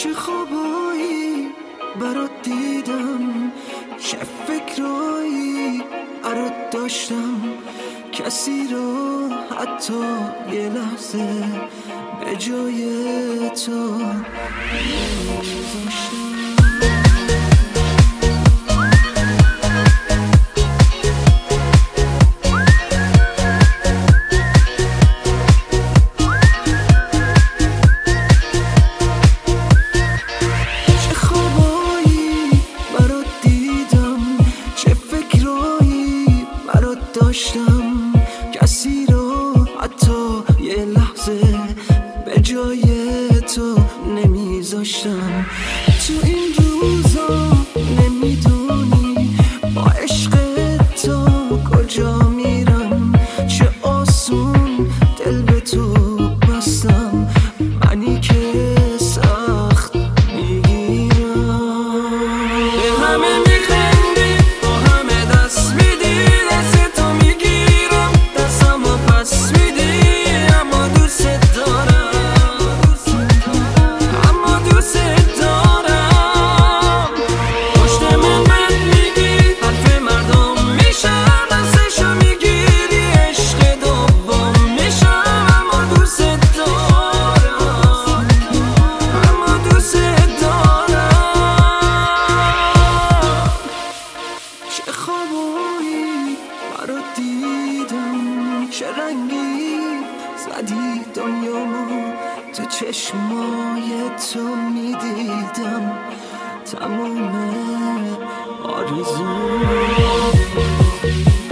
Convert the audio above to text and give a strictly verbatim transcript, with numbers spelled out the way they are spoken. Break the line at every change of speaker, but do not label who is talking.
چه خوابایی برات دیدم، چه فکرایی برات داشتم، کسی رو حتی یه لحظه به جای تو نمی‌ذاشتم. داشتم کسی رو حتی یه لحظه به جای تو نمیذاشتم. تو این روزا نمیدونی با عشق تو کجا میرم، چه آسون دل به تو بستم، منی که سخت میگیرم. به همه میخندی با همه دست میدی، چه رنگی زدی دنیامو، تو چشمای تو میدیدم تموم آرزو.